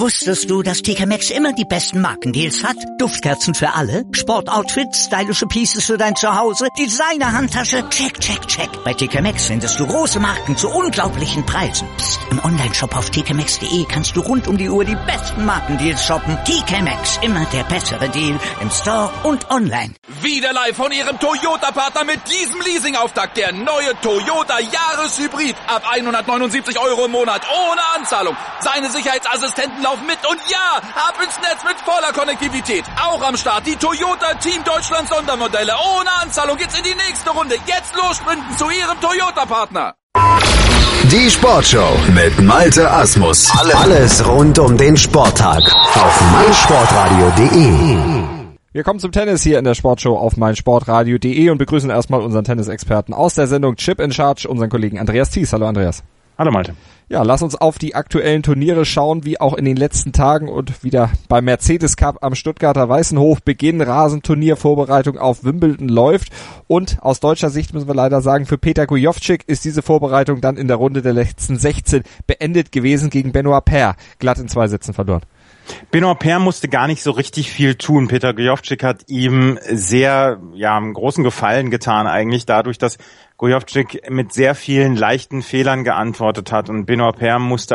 Wusstest du, dass TK Maxx immer die besten Markendeals hat? Duftkerzen für alle, Sportoutfits, stylische Pieces für dein Zuhause, Designer-Handtasche, check, check, check. Bei TK Maxx findest du große Marken zu unglaublichen Preisen. Psst. Im Onlineshop auf tkmaxx.de kannst du rund um die Uhr die besten Markendeals shoppen. TK Maxx, immer der bessere Deal im Store und online. Wieder live von Ihrem Toyota-Partner mit diesem Leasing-Auftakt. Der neue Toyota Jahreshybrid. Ab 179 € im Monat. Ohne Anzahlung. Seine Sicherheitsassistenten laufen mit. Und ja, ab ins Netz mit voller Konnektivität. Auch am Start die Toyota Team Deutschland Sondermodelle. Ohne Anzahlung geht's in die nächste Runde. Jetzt los sprinten zu Ihrem Toyota-Partner. Die Sportshow mit Malte Asmus. Alles rund um den Sporttag auf meinsportradio.de. Wir kommen zum Tennis hier in der Sportshow auf meinsportradio.de und begrüßen erstmal unseren Tennisexperten aus der Sendung Chip in Charge, unseren Kollegen Andreas Thies. Hallo Andreas. Hallo Malte. Ja, lass uns auf die aktuellen Turniere schauen, wie auch in den letzten Tagen und wieder beim Mercedes Cup am Stuttgarter Weißenhof Beginn Rasenturniervorbereitung auf Wimbledon läuft. Und aus deutscher Sicht müssen wir leider sagen, für Peter Gojowczyk ist diese Vorbereitung dann in der Runde der letzten 16 beendet gewesen gegen Benoit Paire. Glatt in 2 Sätzen verloren. Benoit Paire musste gar nicht so richtig viel tun. Peter Gojowczyk hat ihm einen großen Gefallen getan eigentlich, dadurch, dass Gojowczyk mit sehr vielen leichten Fehlern geantwortet hat und Benoit Paire musste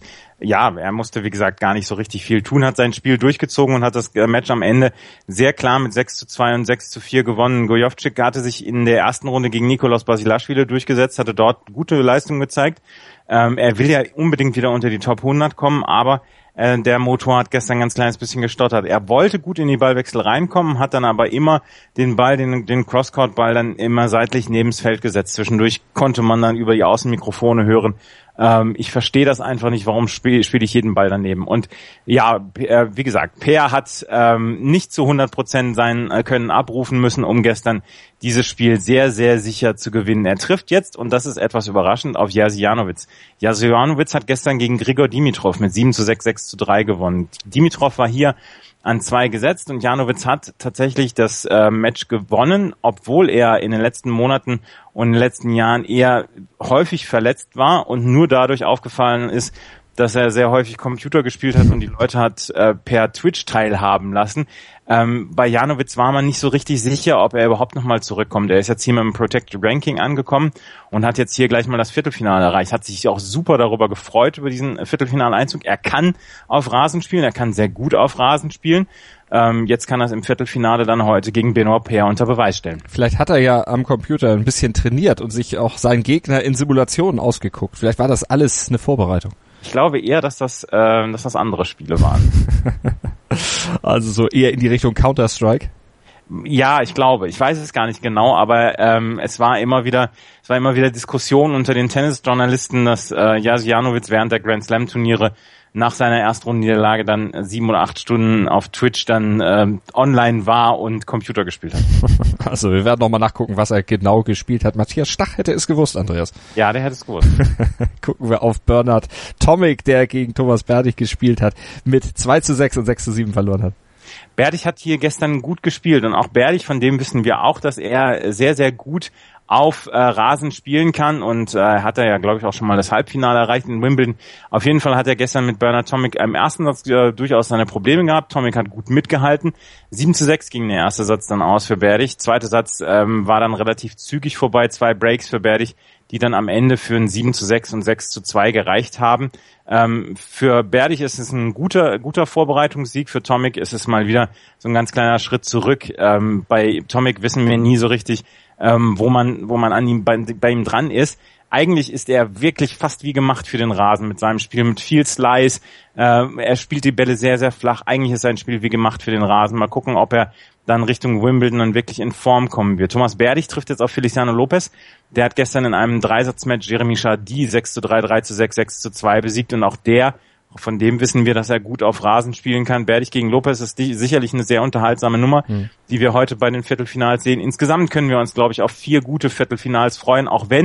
wie gesagt gar nicht so richtig viel tun, hat sein Spiel durchgezogen und hat das Match am Ende sehr klar mit 6:2 und 6:4 gewonnen. Gojowczyk hatte sich in der ersten Runde gegen Nikoloz Basilashvili durchgesetzt, hatte dort gute Leistungen gezeigt. Er will ja unbedingt wieder unter die Top 100 kommen, aber der Motor hat gestern ein ganz kleines bisschen gestottert. Er wollte gut in die Ballwechsel reinkommen, hat dann aber immer den Ball, den Crosscourt-Ball dann immer seitlich neben's Feld gesetzt. Zwischendurch konnte man dann über die Außenmikrofone hören, ich verstehe das einfach nicht, warum spiele ich jeden Ball daneben. Und ja, wie gesagt, Paire hat nicht zu 100% sein Können abrufen müssen, um gestern dieses Spiel sehr, sehr sicher zu gewinnen. Er trifft jetzt, und das ist etwas überraschend, auf Jerzy Janowicz. Jerzy Janowicz hat gestern gegen Grigor Dimitrov mit 7:6, 6:3 gewonnen. Dimitrov war hier an 2 gesetzt und Janowicz hat tatsächlich das Match gewonnen, obwohl er in den letzten Monaten und in den letzten Jahren eher häufig verletzt war und nur dadurch aufgefallen ist, dass er sehr häufig Computer gespielt hat und die Leute hat per Twitch teilhaben lassen. Bei Janowicz war man nicht so richtig sicher, ob er überhaupt nochmal zurückkommt. Er ist jetzt hier mit dem Protected Ranking angekommen und hat jetzt hier gleich mal das Viertelfinale erreicht. Hat sich auch super darüber gefreut, über diesen Viertelfinaleinzug. Er kann auf Rasen spielen, er kann sehr gut auf Rasen spielen. Jetzt kann er es im Viertelfinale dann heute gegen Benoit Paire unter Beweis stellen. Vielleicht hat er ja am Computer ein bisschen trainiert und sich auch seinen Gegner in Simulationen ausgeguckt. Vielleicht war das alles eine Vorbereitung. Ich glaube eher, dass das andere Spiele waren. Also so eher in die Richtung Counter-Strike? Ja, ich glaube. Ich weiß es gar nicht genau, aber es war immer wieder Diskussion unter den Tennisjournalisten, dass Jerzy Janowicz während der Grand Slam Turniere nach seiner Erstrundenniederlage dann 7 oder 8 Stunden auf Twitch dann online war und Computer gespielt hat. Also wir werden nochmal nachgucken, was er genau gespielt hat. Matthias Stach hätte es gewusst, Andreas. Ja, der hätte es gewusst. Gucken wir auf Bernhard Tomic, der gegen Thomas Berdych gespielt hat, mit 2:6 und 6:7 verloren hat. Berdych hat hier gestern gut gespielt und auch Berdych, von dem wissen wir auch, dass er sehr, sehr gut auf Rasen spielen kann und hat er ja, glaube ich, auch schon mal das Halbfinale erreicht in Wimbledon. Auf jeden Fall hat er gestern mit Bernhard Tomic im ersten Satz durchaus seine Probleme gehabt. Tomic hat gut mitgehalten. 7:6 ging der erste Satz dann aus für Berdych. Zweiter Satz war dann relativ zügig vorbei. 2 Breaks für Berdych, die dann am Ende für ein 7:6 und 6:2 gereicht haben. Für Berdych ist es ein guter Vorbereitungssieg. Für Tomic ist es mal wieder so ein ganz kleiner Schritt zurück. Bei Tomic wissen wir nie so richtig, wo man an ihm bei ihm dran ist. Eigentlich ist er wirklich fast wie gemacht für den Rasen mit seinem Spiel, mit viel Slice. Er spielt die Bälle sehr, sehr flach. Eigentlich ist sein Spiel wie gemacht für den Rasen. Mal gucken, ob er dann Richtung Wimbledon dann wirklich in Form kommen wird. Thomas Berdych trifft jetzt auf Feliciano Lopez. Der hat gestern in einem Dreisatzmatch Jeremy Chardy 6:3, 3:6, 6:2 besiegt und auch von dem wissen wir, dass er gut auf Rasen spielen kann. Berdych gegen Lopez ist sicherlich eine sehr unterhaltsame Nummer, die wir heute bei den Viertelfinals sehen. Insgesamt können wir uns, glaube ich, auf 4 gute Viertelfinals freuen, auch wenn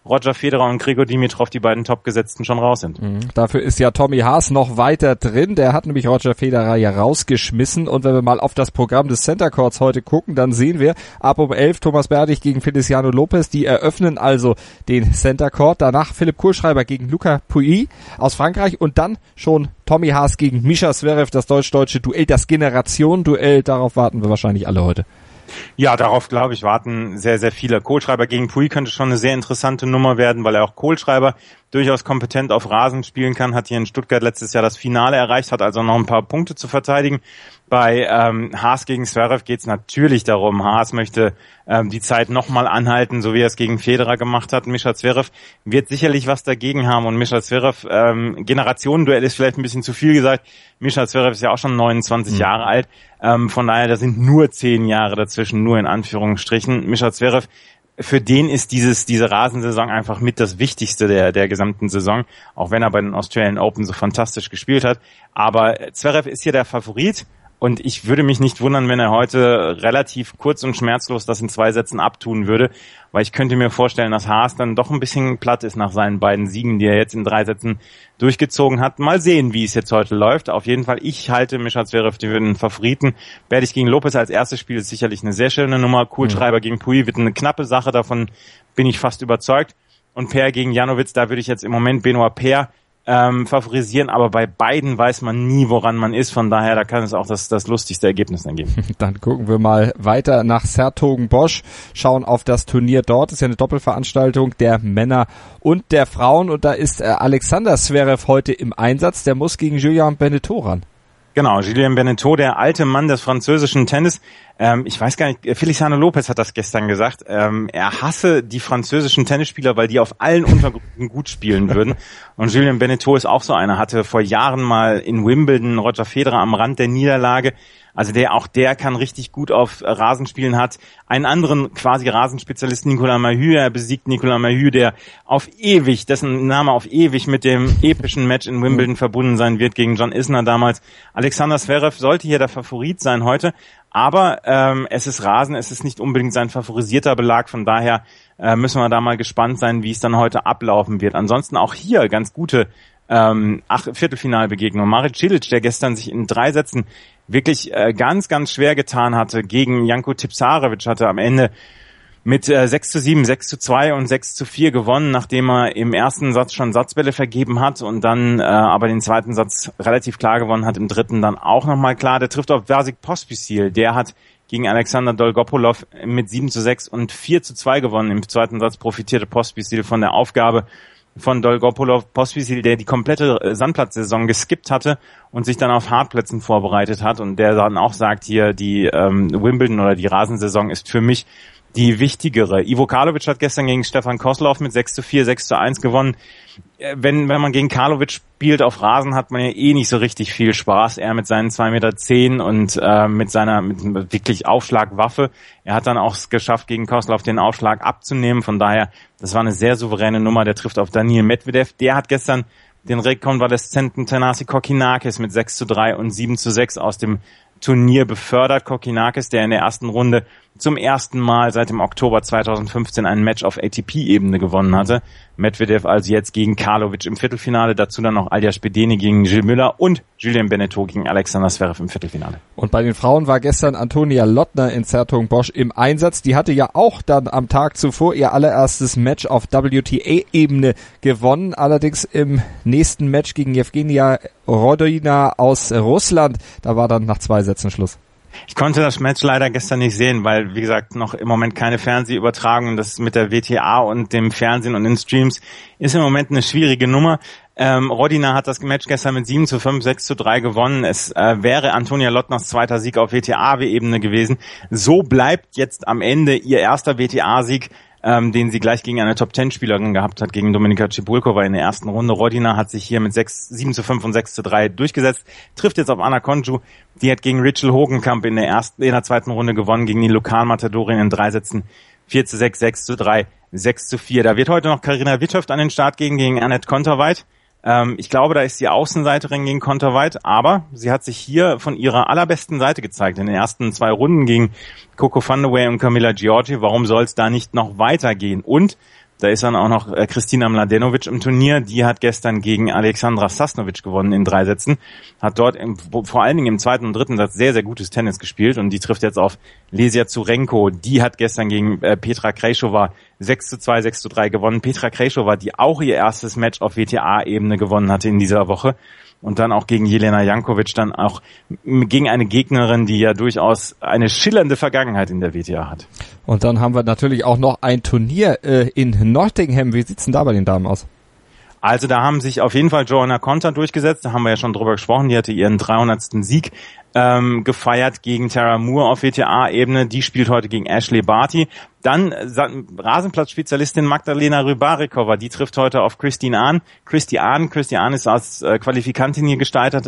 Roger Federer und Grigor Dimitrov, die beiden Topgesetzten, schon raus sind. Dafür ist ja Tommy Haas noch weiter drin. Der hat nämlich Roger Federer ja rausgeschmissen. Und wenn wir mal auf das Programm des Center Courts heute gucken, dann sehen wir ab um 11 Thomas Berdych gegen Feliciano Lopez. Die eröffnen also den Center Court. Danach Philipp Kohlschreiber gegen Luca Pouille aus Frankreich. Und dann schon Tommy Haas gegen Mischa Zverev, das deutsch-deutsche Duell, das Generation-Duell. Darauf warten wir wahrscheinlich alle heute. Ja, darauf, glaube ich, warten sehr, sehr viele. Kohlschreiber gegen Pouille könnte schon eine sehr interessante Nummer werden, weil er auch Kohlschreiber durchaus kompetent auf Rasen spielen kann, hat hier in Stuttgart letztes Jahr das Finale erreicht, hat also noch ein paar Punkte zu verteidigen. Bei Haas gegen Zverev geht es natürlich darum, Haas möchte die Zeit nochmal anhalten, so wie er es gegen Federer gemacht hat. Mischa Zverev wird sicherlich was dagegen haben und Mischa Zverev, Generationenduell ist vielleicht ein bisschen zu viel gesagt, Mischa Zverev ist ja auch schon 29 Jahre alt, von daher, da sind nur 10 Jahre dazwischen, nur in Anführungsstrichen. Mischa Zverev, für den ist diese Rasensaison einfach mit das Wichtigste der gesamten Saison, auch wenn er bei den Australian Open so fantastisch gespielt hat. Aber Zverev ist hier der Favorit und ich würde mich nicht wundern, wenn er heute relativ kurz und schmerzlos das in 2 Sätzen abtun würde, weil ich könnte mir vorstellen, dass Haas dann doch ein bisschen platt ist nach seinen beiden Siegen, die er jetzt in 3 Sätzen durchgezogen hat. Mal sehen, wie es jetzt heute läuft. Auf jeden Fall, ich halte Mischa Zverev für den Favoriten. Berdych gegen Lopez als erstes Spiel ist sicherlich eine sehr schöne Nummer. Kohlschreiber gegen Pouille wird eine knappe Sache, davon bin ich fast überzeugt. Und Paire gegen Janowitz, da würde ich jetzt im Moment Benoit Paire favorisieren, aber bei beiden weiß man nie, woran man ist. Von daher, da kann es auch das lustigste Ergebnis dann geben. Dann gucken wir mal weiter nach 's-Hertogenbosch, schauen auf das Turnier dort. Das ist ja eine Doppelveranstaltung der Männer und der Frauen und da ist Alexander Zverev heute im Einsatz. Der muss gegen Julien Benneteau ran. Genau, Julien Benneteau, der alte Mann des französischen Tennis. Ich weiß gar nicht, Feliciano Lopez hat das gestern gesagt. Er hasse die französischen Tennisspieler, weil die auf allen Untergründen gut spielen würden. Und Julien Benneteau ist auch so einer, hatte vor Jahren mal in Wimbledon Roger Federer am Rand der Niederlage. Also der kann richtig gut auf Rasen spielen, hat einen anderen quasi Rasenspezialisten, Nicolas Mahut. Er besiegt Nicolas Mahut, der auf ewig, dessen Name auf ewig mit dem epischen Match in Wimbledon verbunden sein wird gegen John Isner damals. Alexander Zverev sollte hier der Favorit sein heute, aber es ist Rasen, es ist nicht unbedingt sein favorisierter Belag, von daher müssen wir da mal gespannt sein, wie es dann heute ablaufen wird. Ansonsten auch hier ganz gute Viertelfinalbegegnung. Marit Cilic, der gestern sich in 3 Sätzen wirklich ganz, ganz schwer getan hatte gegen Janko Tipsarevic, hatte am Ende mit 6:7, 6:2 und 6:4 gewonnen, nachdem er im ersten Satz schon Satzbälle vergeben hat und dann aber den zweiten Satz relativ klar gewonnen hat, im dritten dann auch nochmal klar. Der trifft auf Vasek Pospisil, der hat gegen Alexander Dolgopolov mit 7:6 und 4:2 gewonnen. Im zweiten Satz profitierte Pospisil von der Aufgabe von Dolgopolov, Pospisil, der die komplette Sandplatzsaison geskippt hatte und sich dann auf Hartplätzen vorbereitet hat und der dann auch sagt, hier die Wimbledon oder die Rasensaison ist für mich die wichtigere. Ivo Karlovic hat gestern gegen Stefan Kozlov mit 6:4, 6:1 gewonnen. Wenn man gegen Karlovic spielt auf Rasen, hat man ja eh nicht so richtig viel Spaß. Er mit seinen 2,10 Meter und mit wirklich Aufschlagwaffe. Er hat dann auch es geschafft, gegen Kozlov den Aufschlag abzunehmen. Von daher, das war eine sehr souveräne Nummer. Der trifft auf Daniil Medvedev. Der hat gestern den rekonvaleszenten Thanasi Kokkinakis mit 6:3 und 7:6 aus dem Turnier befördert. Kokkinakis, der in der ersten Runde zum ersten Mal seit dem Oktober 2015 ein Match auf ATP-Ebene gewonnen hatte. Medvedev also jetzt gegen Karlovic im Viertelfinale, dazu dann noch Aljaž Bedeni gegen Gilles Müller und Julien Benneteau gegen Alexander Zverev im Viertelfinale. Und bei den Frauen war gestern Antonia Lottner in 's-Hertogenbosch im Einsatz. Die hatte ja auch dann am Tag zuvor ihr allererstes Match auf WTA-Ebene gewonnen, allerdings im nächsten Match gegen Jewgenia Rodina aus Russland. Da war dann nach 2 Sätzen Schluss. Ich konnte das Match leider gestern nicht sehen, weil, wie gesagt, noch im Moment keine Fernsehübertragung. Das mit der WTA und dem Fernsehen und den Streams ist im Moment eine schwierige Nummer. Rodina hat das Match gestern mit 7:5, 6:3 gewonnen. Es wäre Antonia Lottners zweiter Sieg auf WTA-Ebene gewesen. So bleibt jetzt am Ende ihr erster WTA-Sieg, den sie gleich gegen eine Top-10-Spielerin gehabt hat, gegen Dominika Cibulkova in der ersten Runde. Rodina hat sich hier mit 7:5 und 6:3 durchgesetzt, trifft jetzt auf Anna Konjuh. Die hat gegen Rachel Hogenkamp in der zweiten Runde gewonnen, gegen die Lokalmatadorin in 3 Sätzen 4:6, 6:3, 6:4. Da wird heute noch Carina Witthöft an den Start gegen Annette Konterweit. Ich glaube, da ist die Außenseiterin gegen Konterweit, aber sie hat sich hier von ihrer allerbesten Seite gezeigt in den ersten 2 Runden gegen Coco van der Wey und Camilla Giorgi. Warum soll es da nicht noch weitergehen? Und Da ist dann auch noch Kristina Mladenovic im Turnier. Die hat gestern gegen Alexandra Sasnovic gewonnen in 3 Sätzen. Hat dort vor allen Dingen im 2. und 3. Satz sehr, sehr gutes Tennis gespielt. Und die trifft jetzt auf Lesia Zurenko. Die hat gestern gegen Petra Krejcova 6:2, 6:3 gewonnen. Petra Krejcova, die auch ihr erstes Match auf WTA-Ebene gewonnen hatte in dieser Woche. Und dann auch gegen Jelena Jankovic, dann auch gegen eine Gegnerin, die ja durchaus eine schillernde Vergangenheit in der WTA hat. Und dann haben wir natürlich auch noch ein Turnier in Nottingham. Wie sieht's denn da bei den Damen aus? Also da haben sich auf jeden Fall Johanna Konta durchgesetzt, da haben wir ja schon drüber gesprochen, die hatte ihren 300. Sieg gefeiert gegen Tara Moore auf WTA-Ebene, die spielt heute gegen Ashley Barty. Dann Rasenplatzspezialistin Magdalena Rybarikova, die trifft heute auf Christy Ahn. Christy Ahn ist als Qualifikantin hier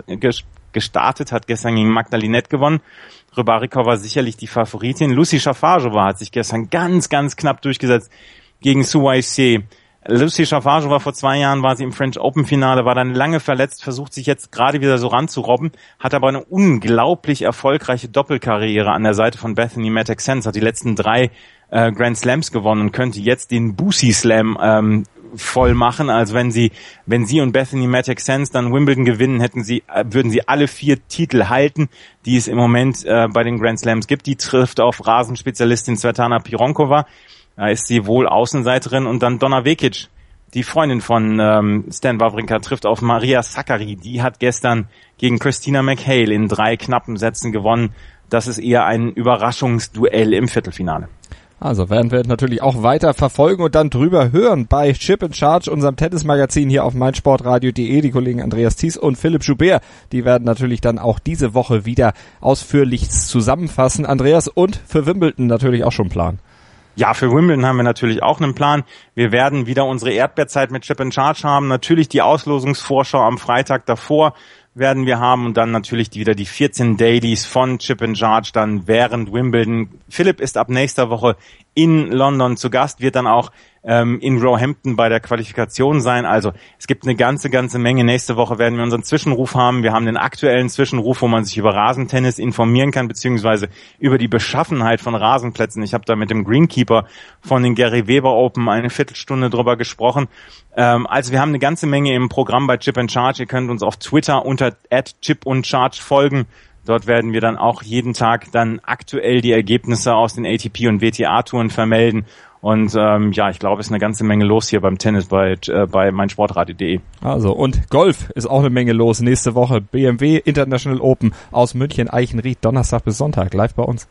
gestartet, hat gestern gegen Magdalinette gewonnen. Rybarikova sicherlich die Favoritin. Lucy Šafářová hat sich gestern ganz, ganz knapp durchgesetzt gegen Su Weixie. Lucy Šafářová, vor 2 Jahren war sie im French Open Finale, war dann lange verletzt, versucht sich jetzt gerade wieder so ranzurobben, hat aber eine unglaublich erfolgreiche Doppelkarriere an der Seite von Bethany Mattek-Sands, hat die letzten 3 Grand Slams gewonnen und könnte jetzt den Boosie Slam voll machen. Also wenn sie und Bethany Mattek-Sands dann Wimbledon gewinnen, würden sie alle 4 Titel halten, die es im Moment bei den Grand Slams gibt. Die trifft auf Rasenspezialistin Svetlana Pironkova. Da ist sie wohl Außenseiterin. Und dann Donna Vekic, die Freundin von Stan Wawrinka, trifft auf Maria Sakkari. Die hat gestern gegen Christina McHale in 3 knappen Sätzen gewonnen. Das ist eher ein Überraschungsduell im Viertelfinale. Also werden wir natürlich auch weiter verfolgen und dann drüber hören bei Chip in Charge, unserem Tennismagazin hier auf meinsportradio.de. Die Kollegen Andreas Thies und Philipp Joubert, die werden natürlich dann auch diese Woche wieder ausführlich zusammenfassen. Andreas, und für Wimbledon natürlich auch schon Plan. Ja, für Wimbledon haben wir natürlich auch einen Plan. Wir werden wieder unsere Erdbeerzeit mit Chip in Charge haben. Natürlich die Auslosungsvorschau am Freitag davor werden wir haben und dann natürlich wieder die 14 Dailies von Chip in Charge dann während Wimbledon. Philipp ist ab nächster Woche in London zu Gast, wird dann auch in Roehampton bei der Qualifikation sein. Also es gibt eine ganze Menge. Nächste Woche werden wir unseren Zwischenruf haben. Wir haben den aktuellen Zwischenruf, wo man sich über Rasentennis informieren kann, beziehungsweise über die Beschaffenheit von Rasenplätzen. Ich habe da mit dem Greenkeeper von den Gary Weber Open eine Viertelstunde drüber gesprochen. Also wir haben eine ganze Menge im Programm bei Chip in Charge. Ihr könnt uns auf Twitter unter @chipundcharge folgen. Dort werden wir dann auch jeden Tag dann aktuell die Ergebnisse aus den ATP und WTA-Touren vermelden. Und ich glaube, es ist eine ganze Menge los hier beim Tennis bei meinsportradio.de. Also, und Golf ist auch eine Menge los. Nächste Woche BMW International Open aus München, Eichenried, Donnerstag bis Sonntag, live bei uns.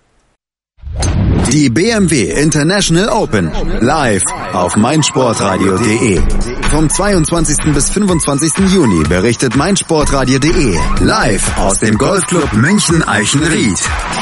Die BMW International Open, live auf meinsportradio.de. Vom 22. bis 25. Juni berichtet meinsportradio.de live aus dem Golfclub München Eichenried.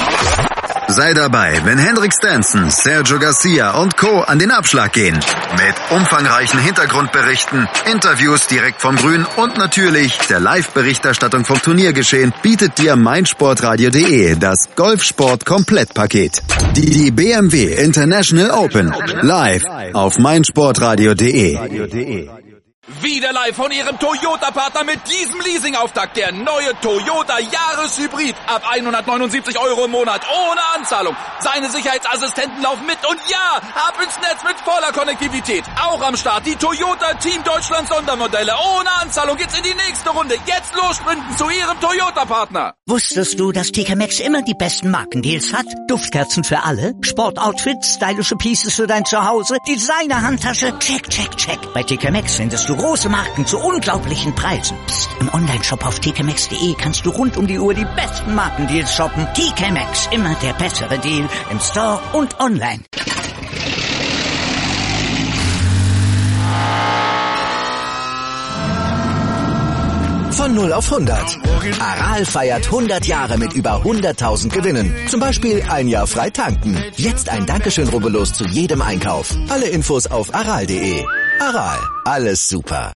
Sei dabei, wenn Henrik Stenson, Sergio Garcia und Co. an den Abschlag gehen. Mit umfangreichen Hintergrundberichten, Interviews direkt vom Grün und natürlich der Live-Berichterstattung vom Turniergeschehen bietet dir meinsportradio.de das Golfsport-Komplettpaket. Die BMW International Open, live auf meinsportradio.de. Wieder live von Ihrem Toyota-Partner mit diesem Leasing-Auftakt. Der neue Toyota Jahreshybrid. Ab 179 € im Monat. Ohne Anzahlung. Seine Sicherheitsassistenten laufen mit. Und ja, ab ins Netz mit voller Konnektivität. Auch am Start die Toyota Team Deutschland Sondermodelle. Ohne Anzahlung geht's in die nächste Runde. Jetzt los sprinten zu Ihrem Toyota-Partner. Wusstest du, dass TK Maxx immer die besten Markendeals hat? Duftkerzen für alle, Sportoutfits, stylische Pieces für dein Zuhause, Designer-Handtasche, check, check, check. Bei TK Maxx findest du große Marken zu unglaublichen Preisen. Psst. Im Onlineshop auf tkmaxx.de kannst du rund um die Uhr die besten Markendeals shoppen. TK Maxx, immer der bessere Deal im Store und online. Von 0 auf 100. Aral feiert 100 Jahre mit über 100.000 Gewinnen. Zum Beispiel 1 Jahr frei tanken. Jetzt ein Dankeschön, rubbellos zu jedem Einkauf. Alle Infos auf aral.de. Aral, alles super.